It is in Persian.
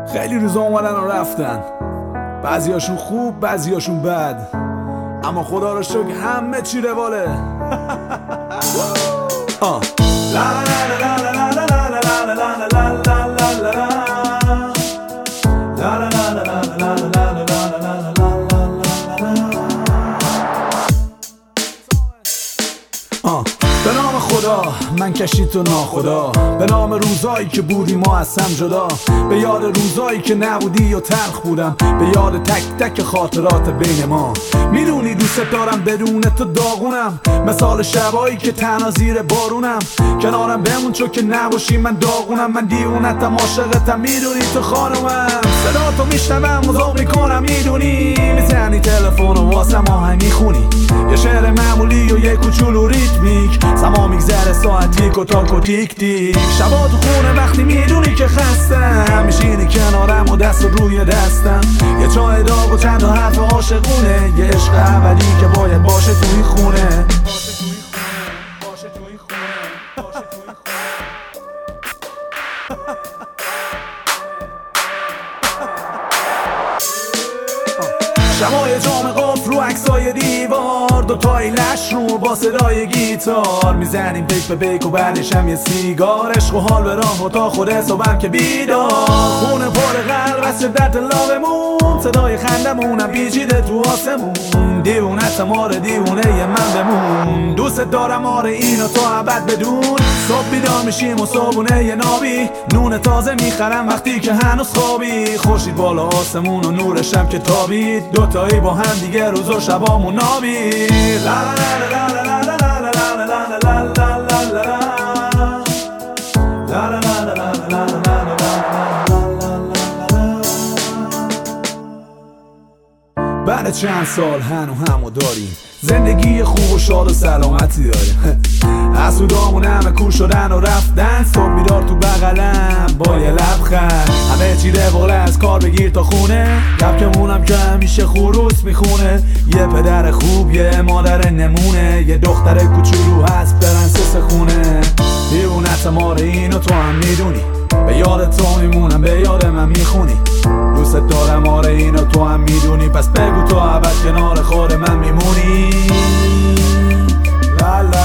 خیلی روزا اومدن و رفتن، بعضیاشون خوب بعضیاشون بد، اما خدا رو شکر همه چی رواله. به نام خدا من کشید تو ناخدا، به نام روزایی که بودی ما از هم جدا، به یاد روزایی که نبودی و تلخ بودم، به یاد تک تک خاطرات بین ما. میدونی دوست دارم بدون تو داغونم، مثال شبایی که تنها زیر بارونم. کنارم بمون چون که نباشی من داغونم، من دیوونتم عاشقتم میدونی تو خانومم. صدا تو میشنوم مذاق میکنم میدونی، میزنی تلفن و واسم آهنگ میخونی، یه شعر معمولی و یه کوچولو ریتمیک، سما میگذره ساعت تیک و تاک و تیک تیک. شبا تو خونه وقتی میدونی که خستم، میشینی کنارم و دست روی دستم، یه چای داغ و چند تا حرف عاشقونه، یه عشق اولی که باید باشه توی خونه. شمای جام قفل رو عکسای دیوار، دوتایی لش رو با صدای گیتار، میزنیم پیک به پیک و بعدش هم یه سیگار، عشق و حال به راه و تا خود صبحم که بیدار، خونه پر قلب از شدت لابمون، صدای خندمونم پیچیده تو آسمون، دیوونتم آره دیوونه من بمون، دوست دارم آره اینو تا ابد بدون. صبح بیدار میشیم و صبحونه یه نابی، نون تازه میخرم وقتی که هنوز خوابی، خورشید بالا آسمون و نورشم که تابید، دوتایی با هم دیگه روز و شبامون نابید. بعد چند سال همو داریم، زندگی خوب و شاد و سلامتی داریم. حسودامون همه کور شدن و رفتن، صبح بیدار تو بغلم با یه لبخند، همه چی روال از کار بگیر تا خونه، کپکمونم که همیشه خروس میخونه، یه پدر خوب یه مادر نمونه، یه دختر کوچولو هست پرنسس خونه. دیوونتم آره اینو تو هم میدونی، به یاد تو میمونم به یاد من میخونی، دوست دارم آره اینو تو هم میدونی، پس بگو تو ابد کنار خود من میمونی. لا لا